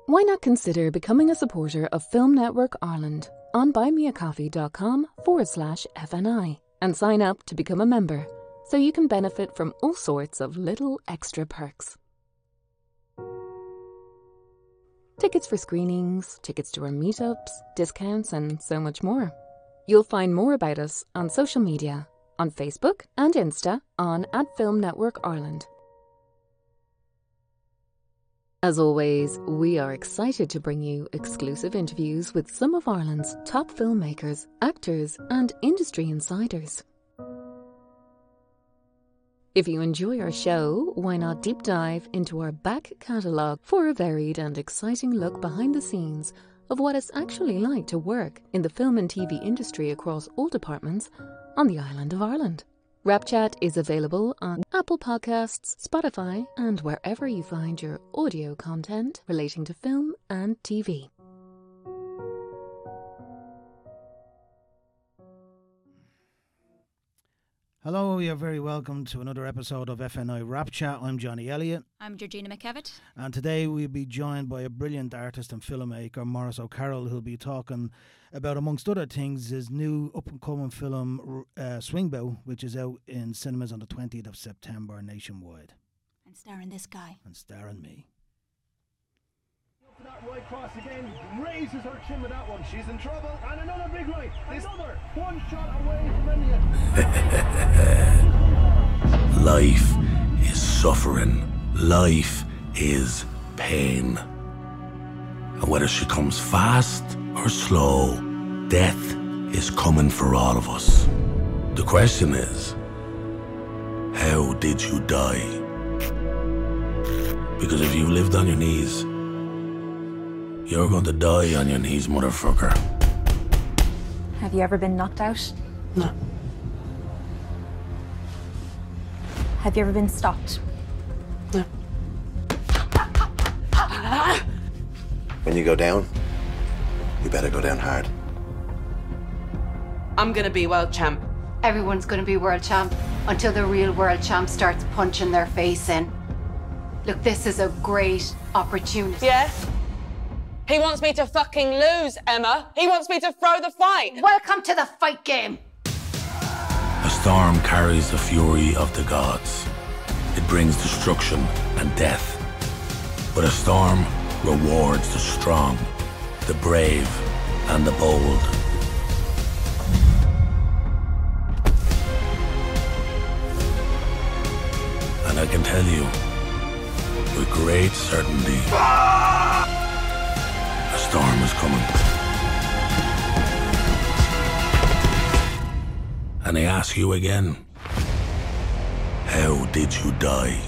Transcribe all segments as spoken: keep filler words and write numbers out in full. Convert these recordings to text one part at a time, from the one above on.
Why not consider becoming a supporter of Film Network Ireland on buymeacoffee.com forward slash FNI and sign up to become a member so you can benefit from all sorts of little extra perks. Tickets for screenings, tickets to our meetups, discounts, and so much more. You'll find more about us on social media, on Facebook and Insta on at Film Network Ireland. As always, we are excited to bring you exclusive interviews with some of Ireland's top filmmakers, actors, and industry insiders. If you enjoy our show, why not deep dive into our back catalogue for a varied and exciting look behind the scenes of what it's actually like to work in the film and T V industry across all departments on the island of Ireland. Rap Chat is available on Apple Podcasts, Spotify, and wherever you find your audio content relating to film and T V. Hello, you're very welcome to another episode of F N I Rap Chat. I'm Johnny Elliott. I'm Georgina McKevitt. And today we'll be joined by a brilliant artist and filmmaker, Maurice O'Carroll, who'll be talking about, amongst other things, his new up-and-coming film, uh, Swingbow, which is out in cinemas on the twentieth of September nationwide. And starring this guy. And starring me. That right cross again, raises her chin with that one. She's in trouble, and another big right. This another one shot away from India. Life is suffering. Life is pain. And whether she comes fast or slow, death is coming for all of us. The question is, how did you die? Because if you lived on your knees, you're going to die on your knees, motherfucker. Have you ever been knocked out? No. Have you ever been stopped? No. When you go down, you better go down hard. I'm gonna be world champ. Everyone's gonna be world champ until the real world champ starts punching their face in. Look, this is a great opportunity. Yeah? He wants me to fucking lose, Emma. He wants me to throw the fight. Welcome to the fight game. A storm carries the fury of the gods. It brings destruction and death. But a storm rewards the strong, the brave, and the bold. And I can tell you, with great certainty, a storm is coming. And I ask you again, how did you die?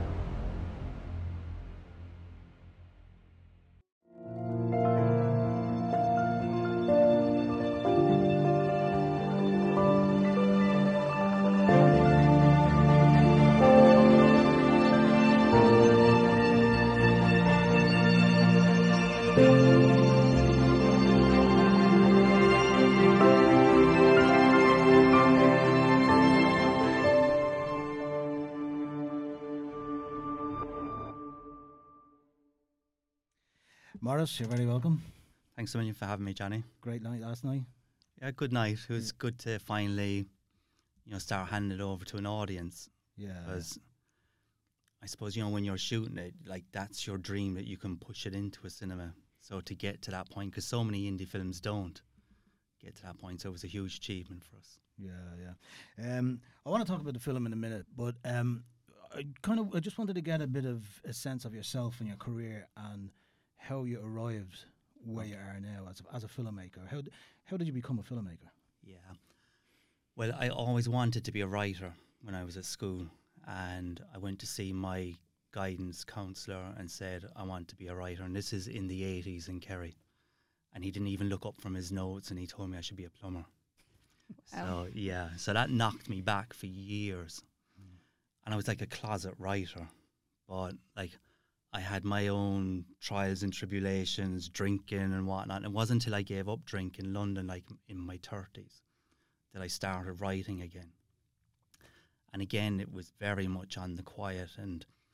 Maurice, you're very welcome. Thanks so much for having me, Johnny. Great night last night. Yeah, good night. It was good to finally, you know, start handing it over to an audience. Yeah. Because I suppose, you know, when you're shooting it, like, that's your dream, that you can push it into a cinema. So to get to that point, because so many indie films don't get to that point, so it was a huge achievement for us. Yeah, yeah. Um, I want to talk about the film in a minute, but um, I kind of, I just wanted to get a bit of a sense of yourself and your career and how you arrived where you are now as a, as a filmmaker. How d- how did you become a filmmaker? Yeah. Well, I always wanted to be a writer when I was at school, and I went to see my guidance counsellor and said, I want to be a writer. And this is in the eighties in Kerry. And he didn't even look up from his notes, and he told me I should be a plumber. Wow. So, yeah, so that knocked me back for years. Mm. And I was like a closet writer, but like I had my own trials and tribulations, drinking and whatnot. And it wasn't until I gave up drinking in London, like in my thirties, that I started writing again. And again, it was very much on the quiet. And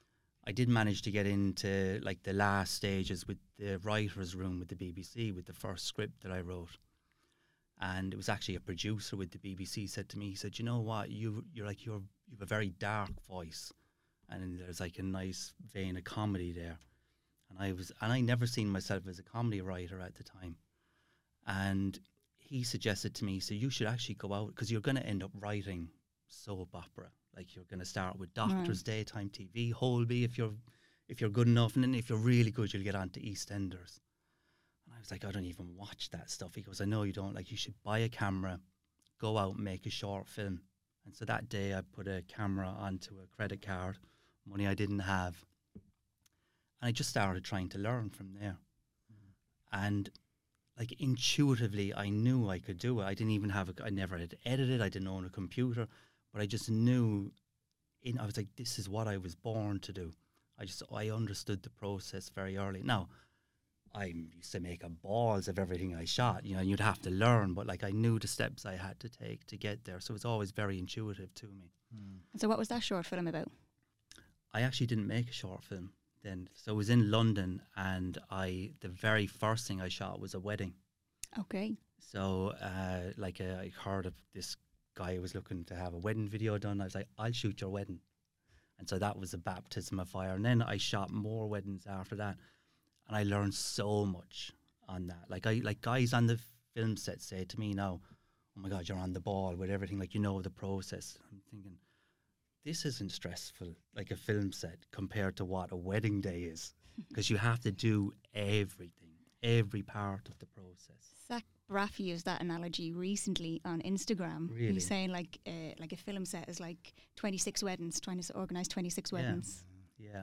I did manage to get into like the last stages with the writer's room with the B B C with the first script that I wrote. And it was actually a producer with the B B C said to me, he said, you know what, you, you're like, you're, you have a very dark voice. And there's like a nice vein of comedy there. And I was, and I never seen myself as a comedy writer at the time. And he suggested to me, so you should actually go out, because you're going to end up writing soap opera. Like you're going to start with Doctors, right. Daytime T V, Holby, if you're, if you're good enough. And then if you're really good, you'll get on to EastEnders. And I was like, I don't even watch that stuff. He goes, I know you don't. Like, you should buy a camera, go out and make a short film. And so that day I put a camera onto a credit card, money I didn't have. And I just started trying to learn from there. Mm. And like intuitively, I knew I could do it. I didn't even have a, I never had edited. I didn't own a computer, but I just knew in, I was like, this is what I was born to do. I just, I understood the process very early. Now, I used to make a balls of everything I shot, you know, and you'd have to learn, but like I knew the steps I had to take to get there. So it was always very intuitive to me. Mm. So what was that short film about? I actually didn't make a short film then. So it was in London, and I, the very first thing I shot was a wedding. Okay. So uh, like uh, I heard of this guy who was looking to have a wedding video done. I was like, I'll shoot your wedding. And so that was a baptism of fire. And then I shot more weddings after that. And I learned so much on that. Like I, like guys on the film set say to me now, "Oh my God, you're on the ball with everything. Like you know the process." I'm thinking, this isn't stressful like a film set compared to what a wedding day is, because you have to do everything, every part of the process. Zach Braff used that analogy recently on Instagram. Really? He's saying like uh, like a film set is like twenty-six weddings, trying to organise twenty-six Yeah. weddings. Yeah.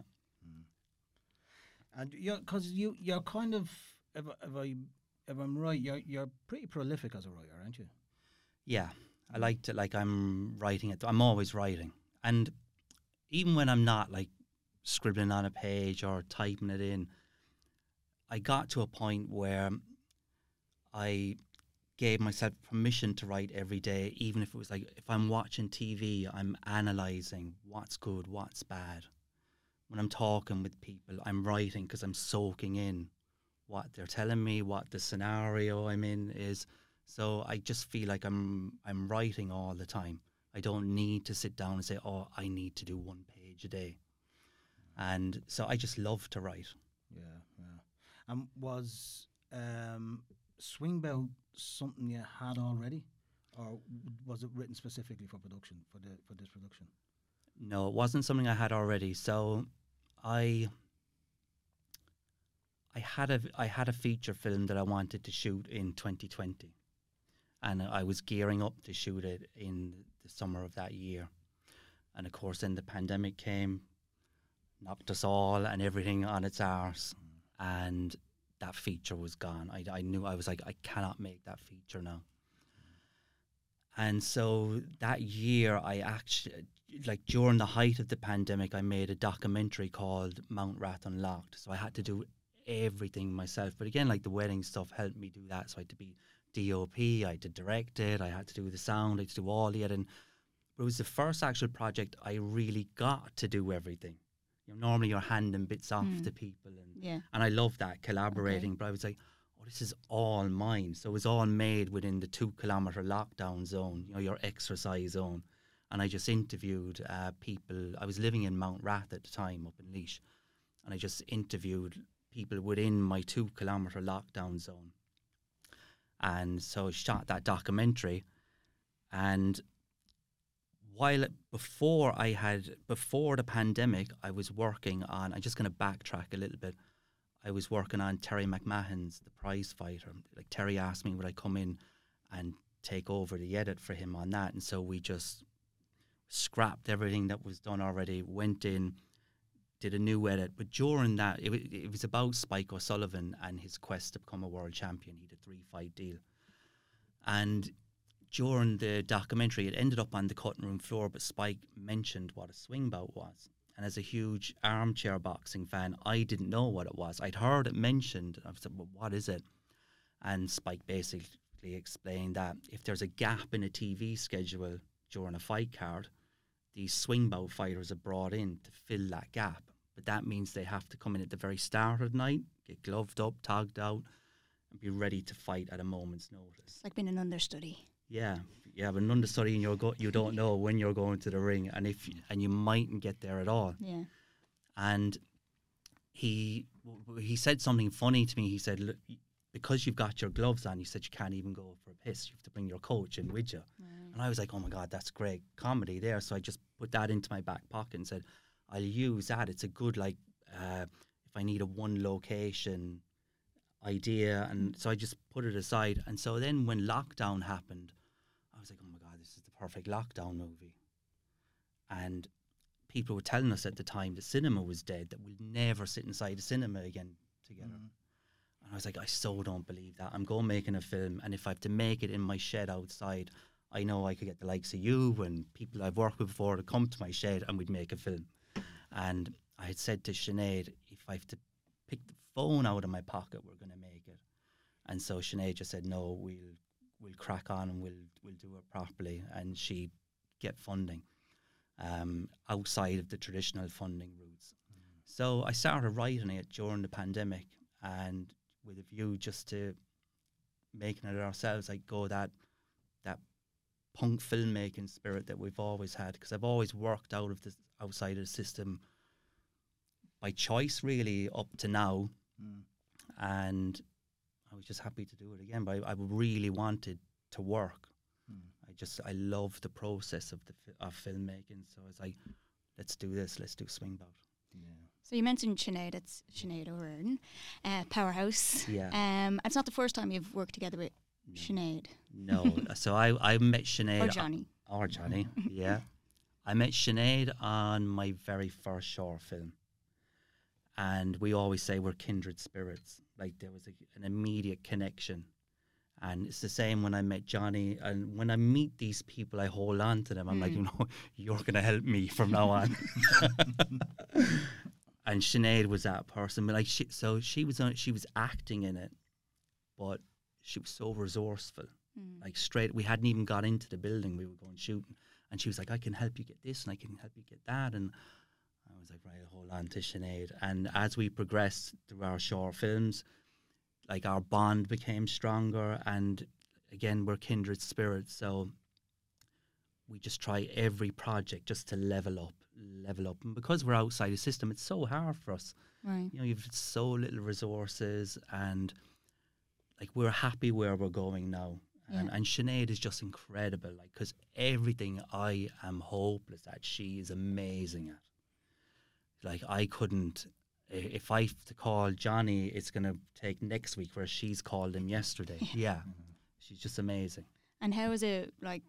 And you're, because you, you're kind of, if, I- if I, if I'm right, you're, you're pretty prolific as a writer, aren't you? Yeah, I like to, like I'm writing it. I'm always writing. And even when I'm not like scribbling on a page or typing it in, I got to a point where I gave myself permission to write every day, even if it was like, if I'm watching T V, I'm analysing what's good, what's bad. When I'm talking with people, I'm writing because I'm soaking in what they're telling me, what the scenario I'm in is. So I just feel like I'm I'm writing all the time. I don't need to sit down and say, oh, I need to do one page a day. And so I just love to write. Yeah, yeah. And was um, Swingbout something you had already, or was it written specifically for production, for the for this production? No, it wasn't something I had already. So I I had a I had a feature film that I wanted to shoot in twenty twenty. And I was gearing up to shoot it in the summer of that year. And of course then the pandemic came, knocked us all and everything on its arse. Mm. And that feature was gone. I, I knew, I was like, I cannot make that feature now. Mm. And so that year I actually, like during the height of the pandemic, I made a documentary called Mount Rath Unlocked. So I had to do everything myself. But again, like the wedding stuff helped me do that. So I had to be D O P, I had to direct it, I had to do the sound, I had to do all the editing. But it was the first actual project I really got to do everything. You know, normally you're handing bits off Mm. to people, and Yeah. and I love that, collaborating, Okay. but I was like, oh, this is all mine. So it was all made within the two kilometre lockdown zone, you know, your exercise zone. And I just interviewed uh, people. I was living in Mount Rath at the time, up in Laois, and I just interviewed people within my two kilometre lockdown zone. And so I shot that documentary. And while it, before I had, before the pandemic, I was working on, I'm just going to backtrack a little bit. I was working on Terry McMahon's The Prize Fighter. Like Terry asked me would I come in and take over the edit for him on that. And so we just scrapped everything that was done already, went in, did a new edit. But during that, it, w- it was about Spike O'Sullivan and his quest to become a world champion. He had a three-fight deal. And during the documentary, it ended up on the cutting room floor, but Spike mentioned what a swing bout was. And as a huge armchair boxing fan, I didn't know what it was. I'd heard it mentioned. I said, well, what is it? And Spike basically explained that if there's a gap in a T V schedule during a fight card, these swing bout fighters are brought in to fill that gap. but that means they have to come in at the very start of the night, get gloved up, togged out, and be ready to fight at a moment's notice. It's like being an understudy. Yeah, yeah, but an understudy, and you're go- you don't know when you're going to the ring, and if you, and you mightn't get there at all. Yeah. And he he said something funny to me. He said, "Look, because you've got your gloves on, you said you can't even go for a piss. You have to bring your coach in with you." Right. And I was like, "Oh my God, that's great comedy there." So I just put that into my back pocket and said, "I'll use that. It's a good like uh, if I need a one location idea." And so I just put it aside. And so then when lockdown happened, I was like, "Oh my God, this is the perfect lockdown movie." And people were telling us at the time the cinema was dead, that we'll never sit inside a cinema again together. Mm. And I was like, I so don't believe that. I'm going making a film, and if I have to make it in my shed outside, I know I could get the likes of you and people I've worked with before to come to my shed and we'd make a film. And I had said to Sinead, if I have to pick the phone out of my pocket, we're going to make it. And so Sinead just said, no, we'll we'll crack on and we'll we'll do it properly. And she'd get funding um, outside of the traditional funding routes. Mm. So I started writing it during the pandemic, and with a view just to making it ourselves, like go that that punk filmmaking spirit that we've always had, because I've always worked out of the outside of the system by choice, really, up to now. Mm. And I was just happy to do it again, but I, I really wanted to work. Mm. I just, I love the process of the fi- of filmmaking. So I was like, let's do this, let's do Swingbout. Yeah. So you mentioned Sinead, it's Sinead O'Hearn, uh, Powerhouse. Yeah. Um, it's not the first time you've worked together with no. Sinead. No. So I, I met Sinead. Or Johnny. Or Johnny, yeah. I met Sinead on my very first short film. And we always say we're kindred spirits. Like there was a, an immediate connection. And it's the same when I met Johnny. And when I meet these people, I hold on to them. I'm mm. like, you know, you're going to help me from now on. And Sinead was that person. But like, she, so she was on, she was acting in it, but she was so resourceful. Mm. Like straight, we hadn't even got into the building. We were going shooting, and she was like, "I can help you get this, and I can help you get that." And I was like, "Right, hold on to Sinead." And as we progressed through our short films, like our bond became stronger, and again, we're kindred spirits. So we just try every project just to level up, level up. And because we're outside the system, it's so hard for us. Right. You know, you've so little resources, and like we're happy where we're going now. Yeah. And, and Sinead is just incredible, like, because everything I am hopeless at, she is amazing at. Like, I couldn't, if I have to call Johnny, it's going to take next week, where she's called him yesterday. Yeah. yeah. Mm-hmm. She's just amazing. And how is it, like,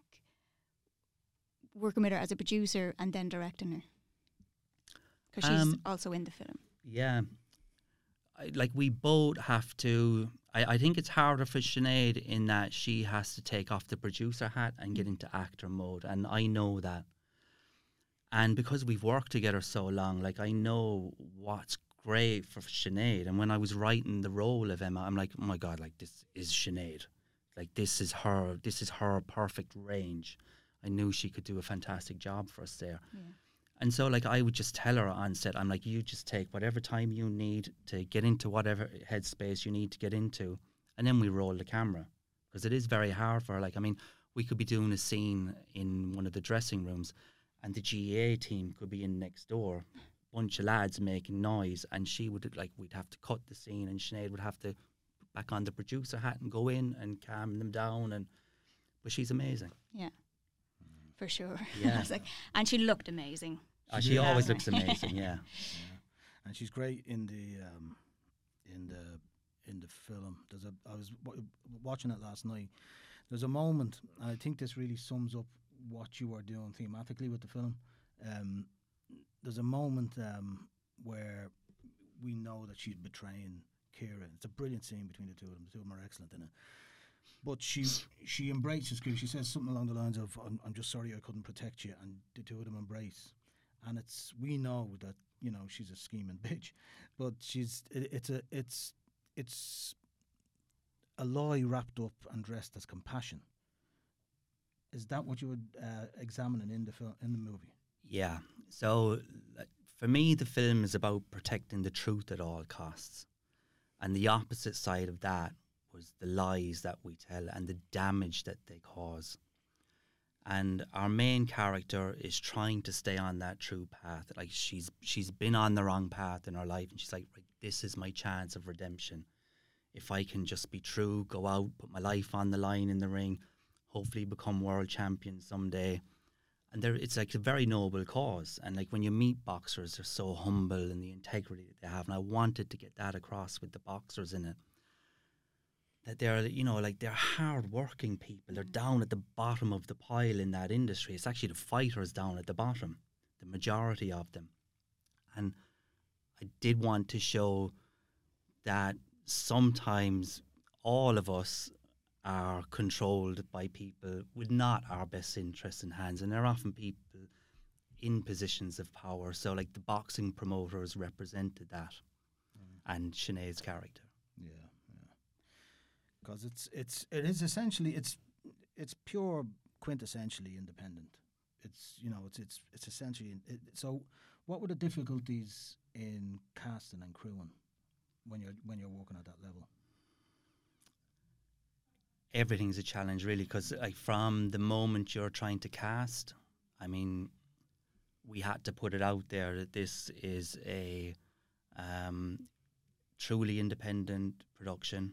working with her as a producer and then directing her? Because she's um, also in the film. Yeah. I, like, we both have to, I, I think it's harder for Sinead in that she has to take off the producer hat and get into actor mode, and I know that. And because we've worked together so long, like, I know what's great for Sinead. And when I was writing the role of Emma, I'm like, oh my God, like, this is Sinead. Like, this is her, this is her perfect range. I knew she could do a fantastic job for us there. Yeah. And so, like, I would just tell her on set, I'm like, you just take whatever time you need to get into whatever headspace you need to get into, and then we roll the camera. Because it is very hard for her. Like, I mean, we could be doing a scene in one of the dressing rooms, and the G A team could be in next door, bunch of lads making noise, and she would, like, we'd have to cut the scene, and Sinead would have to put back on the producer hat and go in and calm them down. And but she's amazing. Yeah. For sure. Yeah. I was like, and she looked amazing. Oh, she yeah. always looks amazing. Yeah. yeah. And she's great in the um, in the in the film. There's a I was w- watching it last night. There's a moment, and I think this really sums up what you are doing thematically with the film. Um, there's a moment um, where we know that she's betraying Kira. It's a brilliant scene between the two of them. The two of them are excellent in it. But she she embraces Kira. She says something along the lines of, I'm, I'm just sorry I couldn't protect you. And the two of them embrace. And it's we know that, you know, she's a scheming bitch. But she's it, it's a it's it's a lie wrapped up and dressed as compassion. Is that what you would uh, examining in the film, in the movie? Yeah. So for me, the film is about protecting the truth at all costs. And the opposite side of that was the lies that we tell and the damage that they cause. And our main character is trying to stay on that true path. Like she's she's been on the wrong path in her life, and she's like, right, this is my chance of redemption. If I can just be true, go out, put my life on the line in the ring, hopefully become world champion someday. And there, it's like a very noble cause. And like when you meet boxers, they're so humble and the integrity that they have. And I wanted to get that across with the boxers in it. That they're, you know, like they're hard-working people. They're down at the bottom of the pile in that industry. It's actually the fighters down at the bottom, the majority of them. And I did want to show that sometimes all of us are controlled by people with not our best interests in hands, and they're often people in positions of power. So like the boxing promoters represented that, mm. and Sinead's character. Yeah, yeah. Because it's it's it is essentially it's it's pure quintessentially independent. It's you know it's it's it's essentially it, so. What were the difficulties in casting and crewing when you're when you're working at that level? Everything's a challenge, really, because like from the moment you're trying to cast, I mean, we had to put it out there that this is a um, truly independent production.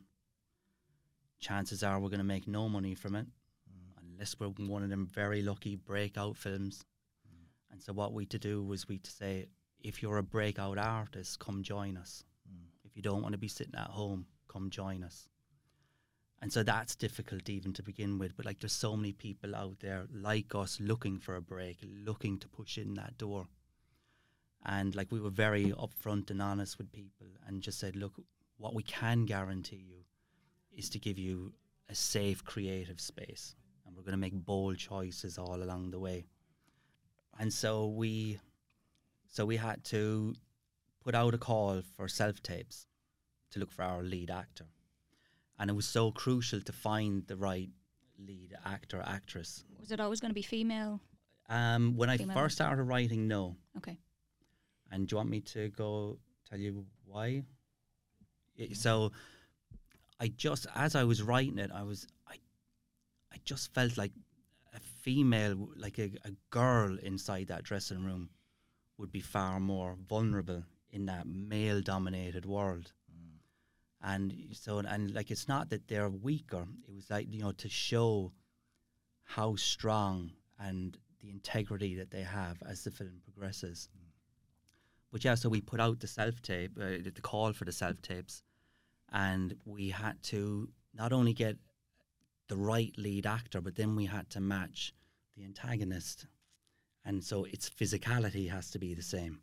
Chances are we're going to make no money from it, mm. unless we're one of them very lucky breakout films. Mm. And so what we to do was we to say, if you're a breakout artist, come join us. Mm. If you don't want to be sitting at home, come join us. And so that's difficult even to begin with. But like there's so many people out there like us looking for a break, looking to push in that door. And like we were very upfront and honest with people and just said, look, what we can guarantee you is to give you a safe creative space. And we're going to make bold choices all along the way. And so we, so we had to put out a call for self-tapes to look for our lead actor. And it was so crucial to find the right lead actor, actress. Was it always going to be female? Um, when female I first started writing, no. Okay. And do you want me to go tell you why? It, so I just, as I was writing it, I was, I, I just felt like a female, like a, a girl inside that dressing room would be far more vulnerable in that male-dominated world. And so, and like, it's not that they're weaker. It was like, you know, to show how strong and the integrity that they have as the film progresses. Mm. But yeah, so we put out the self-tape, uh, the call for the self-tapes, and we had to not only get the right lead actor, but then we had to match the antagonist. And so its physicality has to be the same.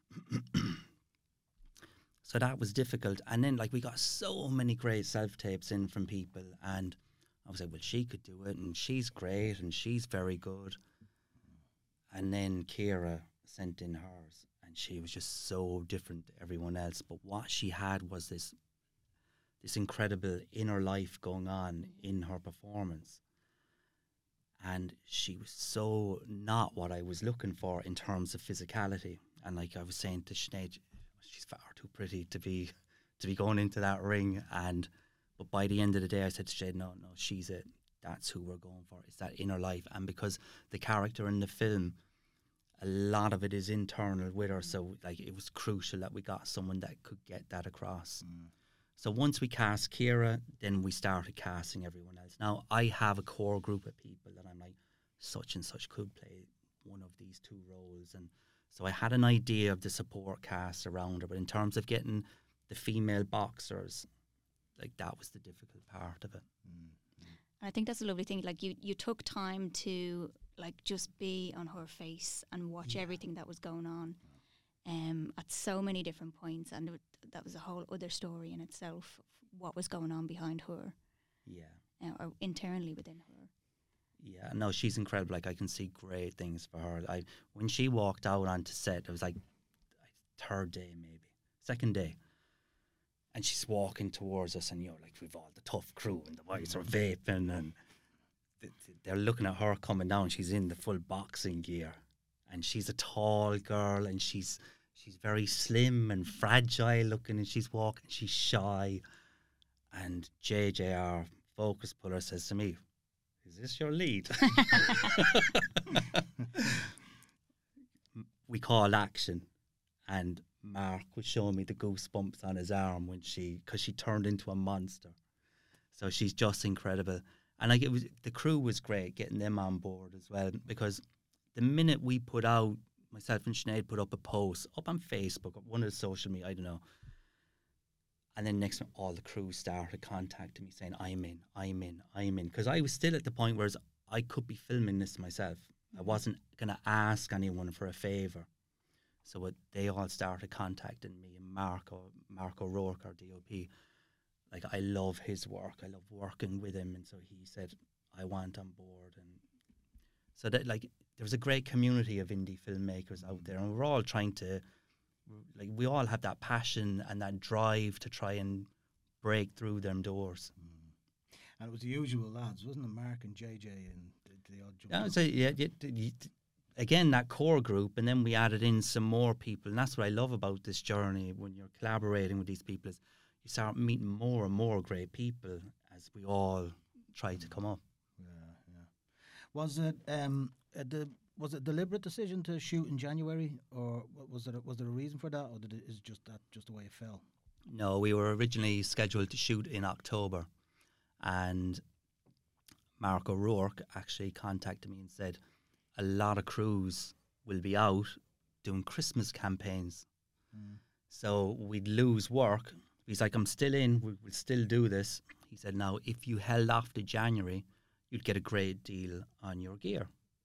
So that was difficult. And then, like, we got so many great self-tapes in from people. And I was like, well, she could do it. And she's great. And she's very good. And then Kira sent in hers. And she was just so different to everyone else. But what she had was this, this incredible inner life going on in her performance. And she was so not what I was looking for in terms of physicality. And like I was saying to Sinead, she's far too pretty to be to be going into that ring. And but by the end of the day, I said to Sinead, no, no, she's it. That's who we're going for. It's that inner life. And because the character in the film, a lot of it is internal with her, so like it was crucial that we got someone that could get that across. Mm. So once we cast Kira, then we started casting everyone else. Now I have a core group of people that I'm like, such and such could play one of these two roles. And so I had an idea of the support cast around her, but in terms of getting the female boxers, like that was the difficult part of it. Mm. I think that's a lovely thing. Like you, you took time to like just be on her face and watch yeah. everything that was going on, um, at so many different points, and it, that was a whole other story in itself. What was going on behind her, yeah, uh, or internally within her. Yeah, no, she's incredible. Like I can see great things for her. I when she walked out onto set, it was like third day, maybe second day. And she's walking towards us, and you know, like we've all the tough crew, and the boys are vaping, and th- th- they're looking at her coming down. She's in the full boxing gear, and she's a tall girl, and she's she's very slim and fragile looking, and she's walking, she's shy. And J J, our focus puller, says to me, "Is this your lead?" We called action, and Mark was showing me the goosebumps on his arm when she, because she turned into a monster. So she's just incredible. And like it was, the crew was great, getting them on board as well, because the minute we put out, myself and Sinead put up a post up on Facebook, or one of the social media, I don't know, and then next time all the crew started contacting me saying, I'm in, I'm in, I'm in. Because I was still at the point where I could be filming this myself. I wasn't going to ask anyone for a favour. So it, they all started contacting me, and Marco, Marco O'Rourke, our D O P, like, I love his work. I love working with him. And so he said, I want on board. And so that, like, there's a great community of indie filmmakers out there, and we're all trying to, like, we all have that passion and that drive to try and break through them doors. Mm. And it was the usual lads, wasn't it? Mark and J J and the, the odd jump. Yeah, so yeah, yeah, yeah, again, that core group, and then we added in some more people, and that's what I love about this journey. When you're collaborating with these people, is you start meeting more and more great people as we all try to come up. Yeah, yeah. Was it um a de- was it a deliberate decision to shoot in January, or was there a, was there a reason for that, or did it, is just that just the way it fell? No, we were originally scheduled to shoot in October, and Mark O'Rourke actually contacted me and said a lot of crews will be out doing Christmas campaigns. Mm. So we'd lose work. He's like, I'm still in, we'll, we'll still do this. He said, now, if you held off to January, you'd get a great deal on your gear.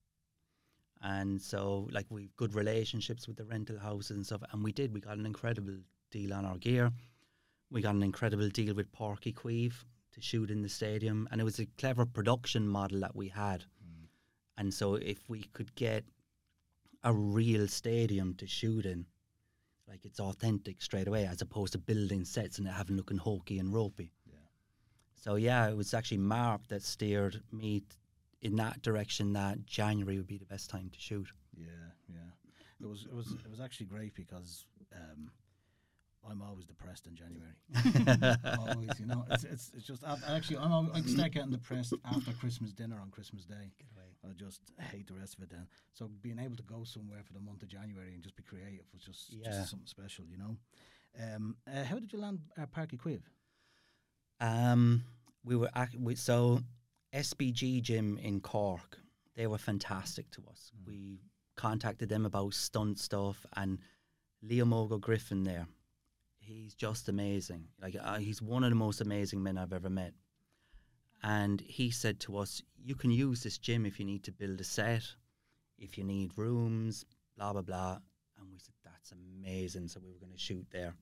And so, like, we've good relationships with the rental houses and stuff, and we did. We got an incredible deal on our gear. We got an incredible deal with Páirc Uí Chaoimh to shoot in the stadium, and it was a clever production model that we had. Mm. And so if we could get a real stadium to shoot in, like, it's authentic straight away, as opposed to building sets and it having looking hokey and ropey. Yeah. So yeah, it was actually Mark that steered me t- in that direction, that January would be the best time to shoot. Yeah, yeah. It was it was it was actually great because um, I'm always depressed in January. Always, you know. It's it's, it's just I, actually I'm always, I start getting depressed after Christmas dinner on Christmas Day. Get away. I just hate the rest of it then. So being able to go somewhere for the month of January and just be creative was just, yeah. just something special, you know. Um, uh, how did you land uh, Páirc Uí Chaoimh? Um, we were ac- we, so S B G Gym in Cork. They were fantastic to us. Mm. We contacted them about stunt stuff, and Liam Ogo Griffin there. He's just amazing. Like uh, he's one of the most amazing men I've ever met. And he said to us, you can use this gym if you need to build a set, if you need rooms, blah, blah, blah. And we said, that's amazing. So we were going to shoot there.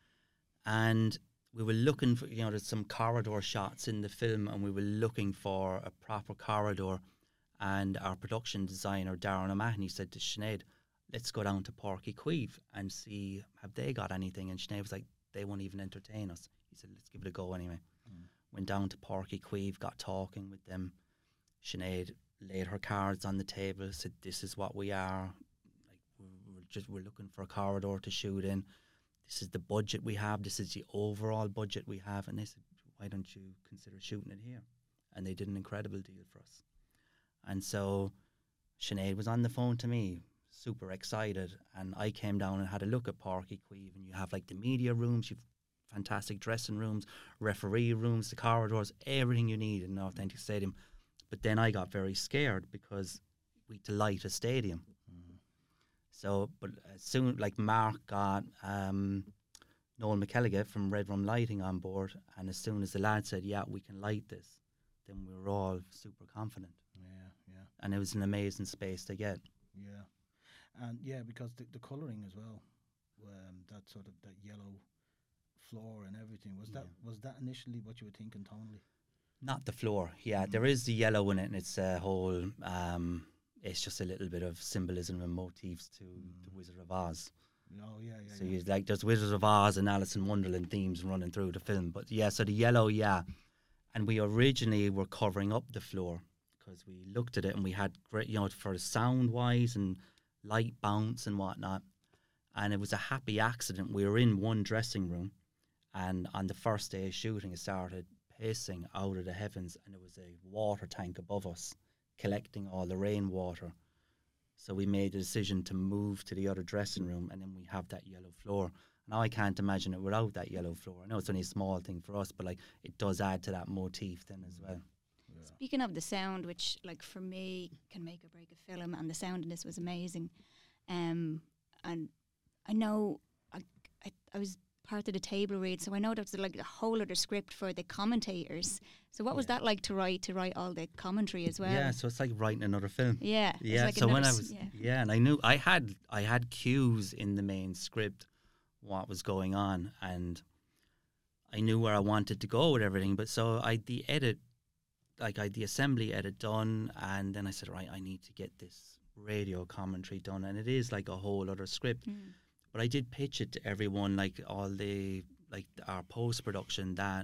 And we were looking for, you know, there's some corridor shots in the film, and we were looking for a proper corridor. And our production designer, Darren O'Mahony, said to Sinead, let's go down to Páirc Uí Chaoimh and see, have they got anything? And Sinead was like, they won't even entertain us. He said, let's give it a go anyway. Mm. Went down to Páirc Uí Chaoimh, got talking with them. Sinead laid her cards on the table, said, this is what we are. Like we're, we're just we're looking for a corridor to shoot in. This is the budget we have. This is the overall budget we have. And they said, why don't you consider shooting it here? And they did an incredible deal for us. And so Sinead was on the phone to me, super excited, and I came down and had a look at Páirc Uí Chaoimh, and you have like the media rooms, you've fantastic dressing rooms, referee rooms, the corridors, everything you need in an authentic stadium. But then I got very scared because we had to light a stadium. Mm-hmm. So, but as soon, like Mark got um, Noel McKelligan from Red Rum Lighting on board, and as soon as the lad said, yeah, we can light this, then we were all super confident. Yeah, yeah. And it was an amazing space to get. Yeah. And yeah, because the, the colouring as well, um, that sort of that yellow floor and everything, was that yeah. was that initially what you were thinking tonally? Not the floor, yeah. Mm. There is the yellow in it, and it's a whole, um, it's just a little bit of symbolism and motifs to mm. the Wizard of Oz. Oh, yeah, yeah. So yeah. you like there's Wizard of Oz and Alice in Wonderland themes running through the film. But yeah, so the yellow, yeah. And we originally were covering up the floor because we looked at it and we had great, you know, for sound-wise and light bounce and whatnot. And it was a happy accident. We were in one dressing room, and on the first day of shooting, it started pissing out of the heavens, and there was a water tank above us collecting all the rainwater. So we made the decision to move to the other dressing room, and then we have that yellow floor. Now I can't imagine it without that yellow floor. I know it's only a small thing for us, but like it does add to that motif then as well. Yeah. Speaking of the sound, which like for me can make or break a film, and the sound in this was amazing. Um, and I know I, I, I was part of the table read, so I know there's like a whole other script for the commentators. So what was Yeah. that like to write, to write all the commentary as well? Yeah, so it's like writing another film. Yeah, it's Yeah, like so when another I s- was, yeah. yeah. and I knew, I had, I had cues in the main script, what was going on, and I knew where I wanted to go with everything, but so I, the edit, like I had the assembly edit done, and then I said, right, I need to get this radio commentary done, and it is like a whole other script. Mm. But I did pitch it to everyone, like all the, like our post-production, that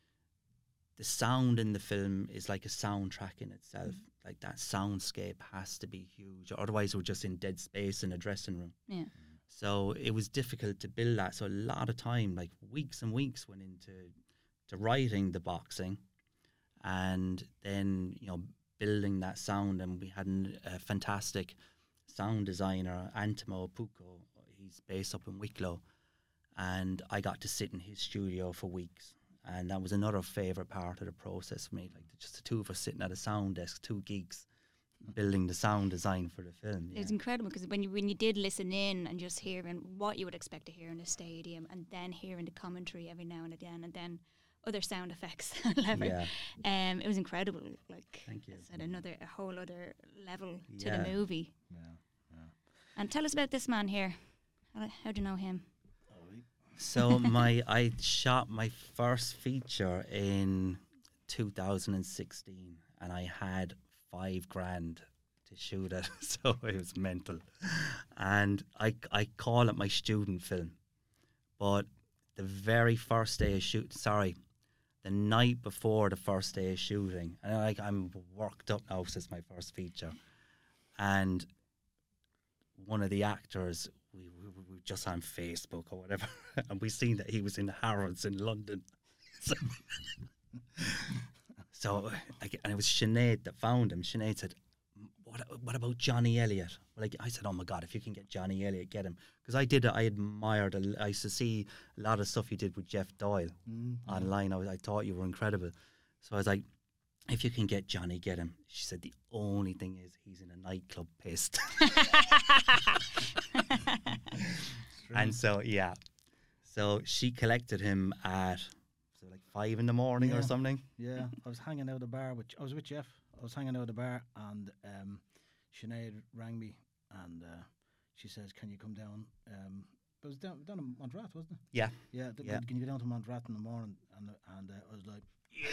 the sound in the film is like a soundtrack in itself. Like that soundscape has to be huge, otherwise we're just in dead space in a dressing room. Yeah. So it was difficult to build that. So a lot of time, like weeks and weeks, went into to writing the boxing, and then you know building that sound. And we had an, a fantastic sound designer, Antimo Pucco. He's based up in Wicklow, and I got to sit in his studio for weeks. And that was another favourite part of the process for me, like just the two of us sitting at a sound desk, two geeks, building the sound design for the film. It was incredible because when you when you did listen in and just hearing what you would expect to hear in a stadium, and then hearing the commentary every now and again, and then other sound effects, level, Yeah. um, it was incredible. Like, Thank you. I said, another a whole other level to Yeah. the movie. Yeah, yeah. And tell us about this man here. How, how do you know him? So my I shot my first feature in two thousand sixteen, and I had five grand to shoot it, so it was mental. And I I call it my student film, but the very first day of shoot, sorry, the night before the first day of shooting, and like I'm worked up now 'cause it's my first feature, and one of the actors, we, we, we were just on Facebook or whatever, and we seen that he was in Harrods in London. So, so like, and it was Sinead that found him. Sinead said, what, what about Johnny Elliott? Like, I said, oh my God, if you can get Johnny Elliott, get him. Because I did, I admired, a l- I used to see a lot of stuff you did with Jeff Doyle Mm, online. I, was, I thought you were incredible. So I was like, if you can get Johnny, get him. She said, the only thing is he's in a nightclub pissed. And so, yeah. So she collected him at so like five in the morning Yeah. or something. Yeah, I was hanging out at the bar with I was with Jeff. I was hanging out at the bar, and um, Sinead rang me, and uh, she says, "Can you come down?" Um, it was down down in Montrat, wasn't it? Yeah. Yeah. th- Yeah. Can you go down to Montrat in the morning? And and uh, I was like,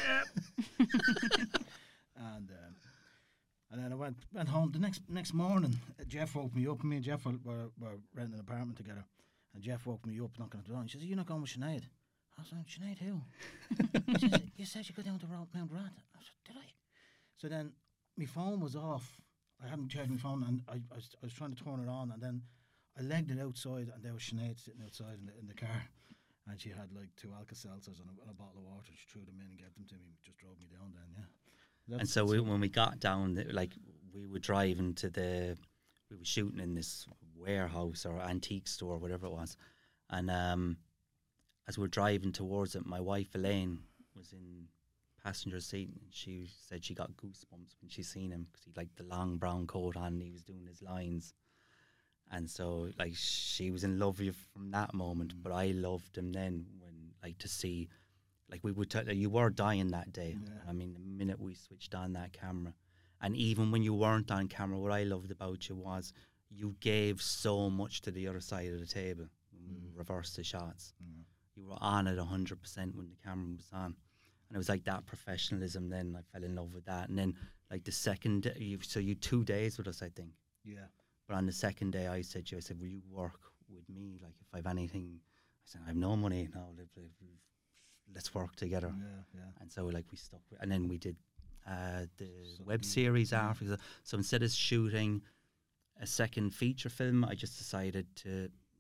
"Yeah." and um, and then I went went home the next next morning. Uh, Jeff woke me up. Me and Jeff were, were, were renting an apartment together, and Jeff woke me up knocking at the door. And she says, "You're not going with Sinead?" I was like, "Sinead who?" She said, "You said you go down to Ro- Mount Rat." I said, "Did I?" So then my phone was off. I hadn't charged my phone, and I, I, was, I was trying to turn it on, and then I legged it outside, and there was Sinead sitting outside in the, in the car, and she had like two Alka-Seltzers and a, and a bottle of water. She threw them in and gave them to me, just drove me down then, yeah. That's- And so that's we, it. when we got down, th- like we were driving to the, we were shooting in this warehouse or antique store, whatever it was. And um, as we were driving towards it, my wife Elaine was in passenger seat, and she said she got goosebumps when she seen him because he had like the long brown coat on and he was doing his lines. And so like she was in love with you from that moment, but I loved him then when like to see, like we would tell you were dying that day. Yeah. I mean, the minute we switched on that camera, and even when you weren't on camera, what I loved about you was you gave so much to the other side of the table when we reversed the shots. Mm. You were on it one hundred percent when the camera was on. And it was like that professionalism then. I fell in love with that. And then like the second day, you, so you two days with us, I think. Yeah. But on the second day, I said to you, I said, will you work with me? Like if I have anything, I said, I have no money now. let- let- Let's work together. Yeah, yeah. And so like we stuck with, and then we did uh, the So web the- series after. So instead of shooting a second feature film, I just decided to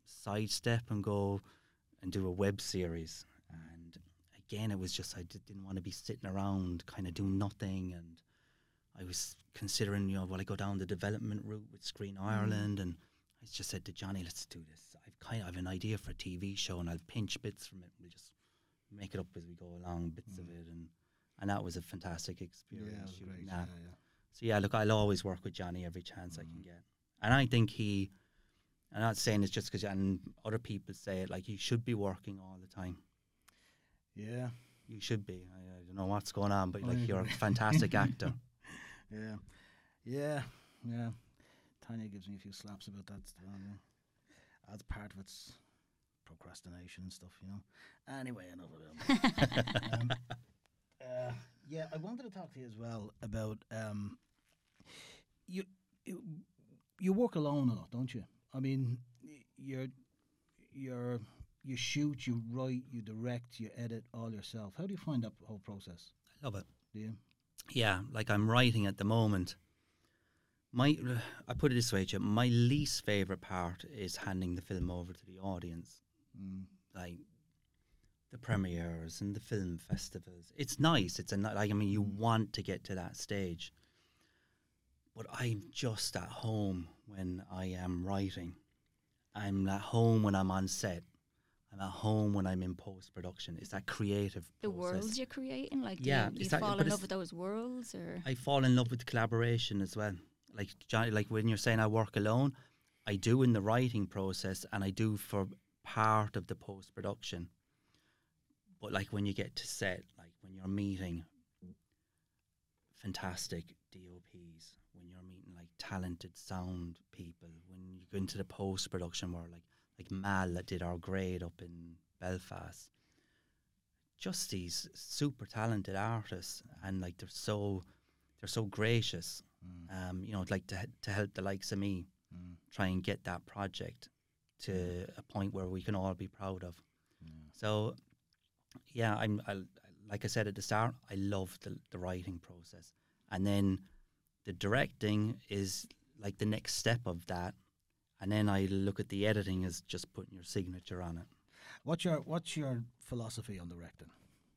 sidestep and go and do a web series. And again, it was just I d- didn't want to be sitting around kind of doing nothing. And I was considering, you know, will I go down the development route with Screen Ireland? And I just said to Johnny, let's do this. I've kind of I have an idea for a T V show, and I'll pinch bits from it. We'll just make it up as we go along, bits mm. of it, and and that was a fantastic experience. Yeah, it was shooting great. that. Yeah, yeah. So yeah, look, I'll always work with Johnny every chance mm. I can get, and I think he. I'm not saying it's just because, and other people say it, like you should be working all the time. Yeah, you should be. I, I don't know what's going on, but like you're a fantastic actor. Yeah, yeah, yeah. Tanya gives me a few slaps about that stuff. Yeah. That's part of its procrastination and stuff, you know. Anyway, enough of that. um, uh, yeah, I wanted to talk to you as well about um, you, you. You work alone a lot, don't you? I mean, you're you're you shoot, you write, you direct, you edit all yourself. How do you find that whole process? I love it. Do you? Yeah, like I'm writing at the moment. My, I put it this way, Jim, my least favourite part is handing the film over to the audience. Mm. Like the premieres and the film festivals. It's nice. It's a like I mean, you want to get to that stage. But I'm just at home when I am writing. I'm at home when I'm on set. I'm at home when I'm in post-production. It's that creative The process. worlds you're creating? Like, do yeah, you, do you that, fall in love with those worlds? Or I fall in love with collaboration as well. Like, Johnny, like when you're saying I work alone, I do in the writing process and I do for part of the post-production. But like when you get to set, like when you're meeting fantastic D O Ps, when you're meeting like talented sound people, when you go into the post-production where like like Mal that did our grade up in Belfast, just these super talented artists, and like they're so they're so gracious, mm. um, you know, like to to help the likes of me mm. try and get that project to mm. a point where we can all be proud of. Yeah. So, yeah, I'm I, like I said at the start, I love the the writing process, and then the directing is like the next step of that. And then I look at the editing as just putting your signature on it. What's your What's your philosophy on directing?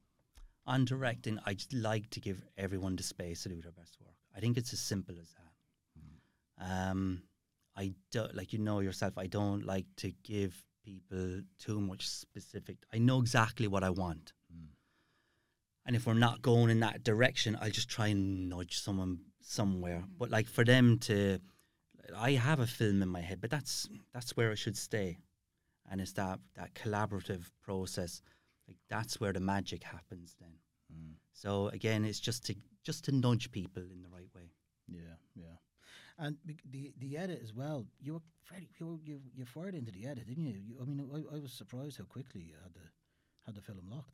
On directing, I just like to give everyone the space to do their best work. I think it's as simple as that. Mm. Um, I do, like you know yourself. I don't like to give people too much specific. I know exactly what I want, mm. and if we're not going in that direction, I'll just try and nudge someone somewhere. Mm. But like for them to. I have a film in my head, but that's that's where it should stay, and it's that that collaborative process. Like that's where the magic happens. Then, mm. so again, it's just to just to nudge people in the right way. Yeah, yeah, and the the edit as well. You were very you you you fired into the edit, didn't you? you I mean, I, I was surprised how quickly you had the had the film locked.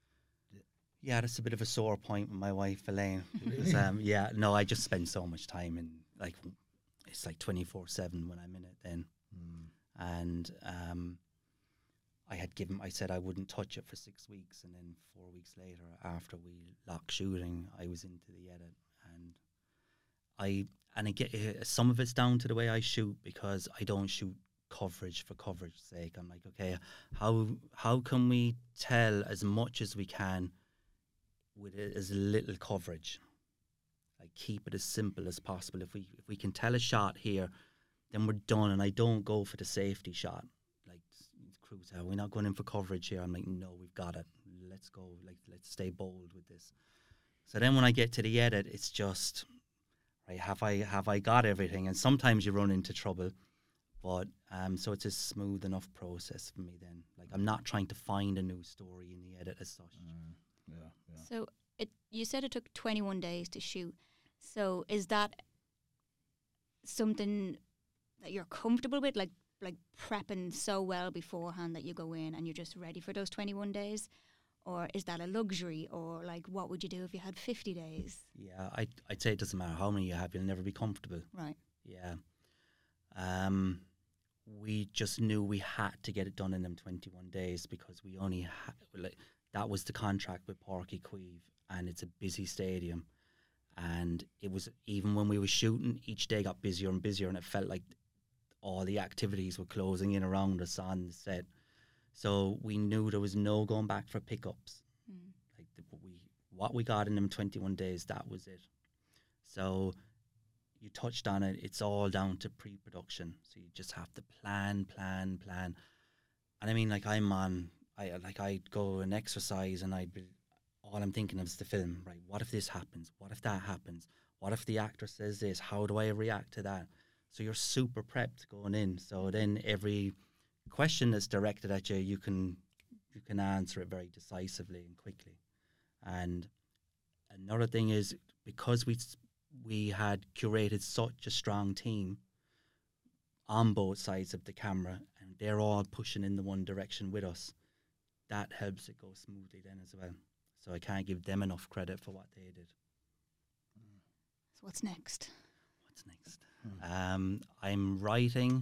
Yeah, that's a bit of a sore point with my wife Elaine. Because, um, yeah, no, I just spend so much time in like. It's like twenty-four seven when I'm in it then. Mm. And um, I had given, I said I wouldn't touch it for six weeks. And then four weeks later, after we locked shooting, I was into the edit. And I, and again, some of it's down to the way I shoot, because I don't shoot coverage for coverage's sake. I'm like, okay, how how can we tell as much as we can with as little coverage? Like keep it as simple as possible. If we if we can tell a shot here, then we're done. And I don't go for the safety shot. Like crews, are we not going in for coverage here? I'm like, no, we've got it. Let's go. Like let's stay bold with this. So then when I get to the edit, it's just right. Have I have I got everything? And sometimes you run into trouble, but um, so it's a smooth enough process for me. Then like I'm not trying to find a new story in the edit as such. Mm, yeah, yeah. So it you said it took twenty-one days to shoot. So is that something that you're comfortable with, like like prepping so well beforehand that you go in and you're just ready for those twenty-one days? Or is that a luxury? Or like what would you do if you had fifty days? Yeah, I'd, I'd say it doesn't matter how many you have, you'll never be comfortable. Right. Yeah. Um, we just knew we had to get it done in them twenty-one days because we only had, like, that was the contract with Páirc Uí Chaoimh, and it's a busy stadium. And it was, even when we were shooting, each day got busier and busier, and it felt like all the activities were closing in around us on the set. So we knew there was no going back for pickups. Mm. Like the, we, what we got in them twenty-one days, that was it. So you touched on it. It's all down to pre-production. So you just have to plan, plan, plan. And I mean, like I'm on, I like I'd go and exercise, and I'd be, all I'm thinking of is the film. Right? What if this happens? What if that happens? What if the actor says this? How do I react to that? So you're super prepped going in. So then every question that's directed at you, you can you can answer it very decisively and quickly. And another thing is, because we we had curated such a strong team on both sides of the camera, and they're all pushing in the one direction with us, that helps it go smoothly then as well. So I can't give them enough credit for what they did. So what's next? What's next? Hmm. Um, I'm writing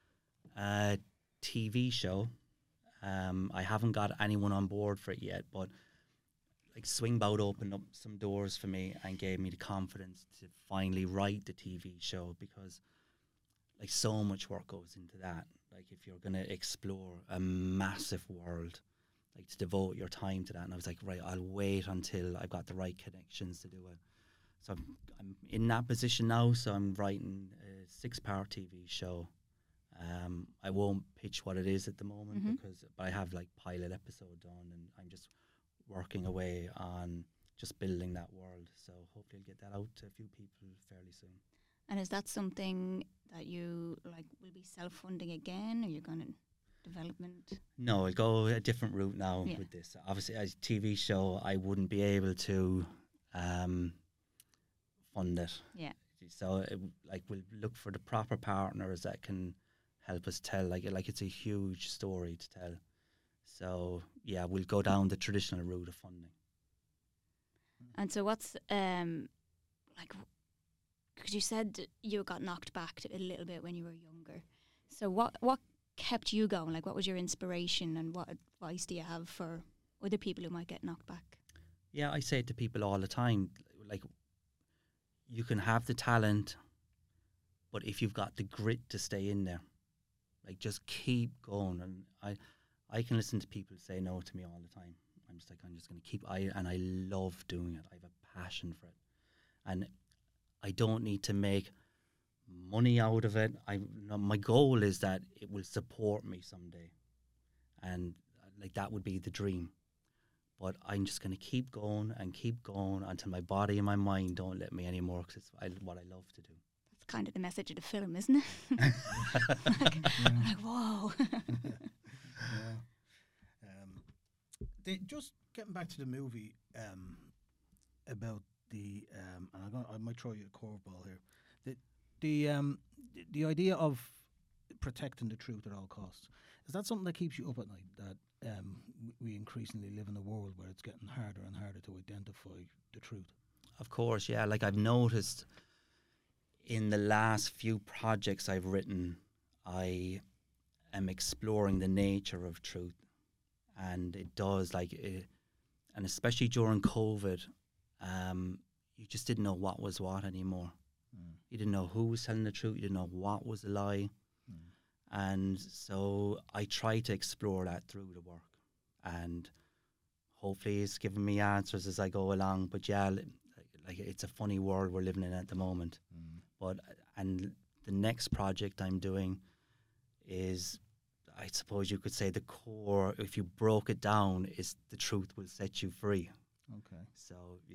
a T V show. Um, I haven't got anyone on board for it yet, but like Swingbout opened up some doors for me and gave me the confidence to finally write the T V show, because like so much work goes into that. Like if you're going to explore a massive world, like to devote your time to that. And I was like, right, I'll wait until I've got the right connections to do it. So I'm, I'm in that position now. So I'm writing a six-part T V show. Um, I won't pitch what it is at the moment, mm-hmm. because but I have like pilot episode done, and I'm just working away on just building that world. So hopefully I'll get that out to a few people fairly soon. And is that something that you like will be self-funding again, or you're going to development? No, I'll go a different route now yeah. with this. Obviously, as a T V show, I wouldn't be able to um, fund it. Yeah. So, it, like, we'll look for the proper partners that can help us tell. Like, like it's a huge story to tell. So, yeah, we'll go down the traditional route of funding. And so, what's um, like? Because you said you got knocked back a little bit when you were younger. So, what what kept you going? Like, what was your inspiration, and what advice do you have for other people who might get knocked back? Yeah, I say it to people all the time, like, you can have the talent, but if you've got the grit to stay in there, like, just keep going. And I I can listen to people say no to me all the time. I'm just like, I'm just going to keep, I and I love doing it. I have a passion for it. And I don't need to make money out of it. I no, my goal is that it will support me someday, and uh, like that would be the dream. But I'm just going to keep going and keep going until my body and my mind don't let me anymore, because it's I, what I love to do. That's kind of the message of the film, isn't it? like, yeah. like, whoa. yeah. Um, they, just getting back to the movie um, about the um, and I'm gonna, I might throw you a curveball here. The the um the, the idea of protecting the truth at all costs, is that something that keeps you up at night? That um, we increasingly live in a world where it's getting harder and harder to identify the truth. Of course, yeah. Like I've noticed in the last few projects I've written, I am exploring the nature of truth, and it does like, it, and especially during COVID. Um, you just didn't know what was what anymore. Mm. You didn't know who was telling the truth. You didn't know what was a lie. Mm. And so I try to explore that through the work. And hopefully it's giving me answers as I go along. But yeah, like, like it's a funny world we're living in at the moment. Mm. But and the next project I'm doing is, I suppose you could say, the core, if you broke it down, is the truth will set you free. Okay. So, yeah.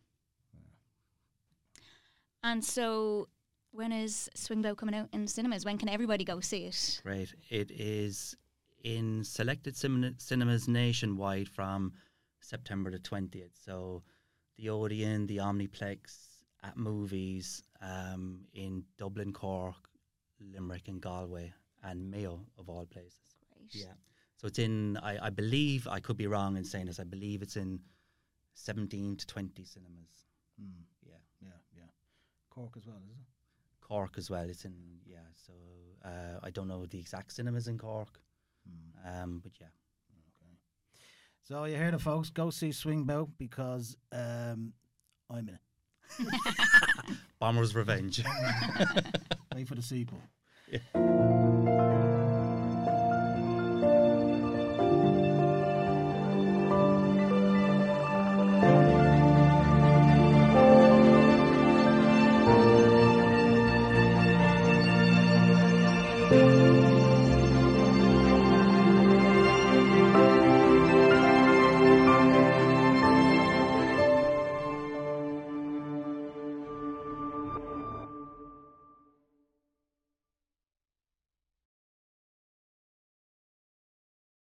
yeah. And so, when is Swingbout coming out in cinemas? When can everybody go see it? Right. It is in selected cin- cinemas nationwide from September the twentieth. So, the Odeon, the Omniplex, at movies um, in Dublin, Cork, Limerick and Galway, and Mayo, of all places. Great. Yeah. So, it's in, I, I believe, I could be wrong in saying this, I believe it's in seventeen to twenty cinemas. Mm. Yeah, yeah, yeah. Cork as well, is it? Cork as well. It's in, yeah. So uh, I don't know the exact cinemas in Cork, mm. um, but yeah. Okay. So you heard it, folks. Go see Swingbout, because um, I'm in it. Bomber's Revenge. Wait for the sequel. Yeah.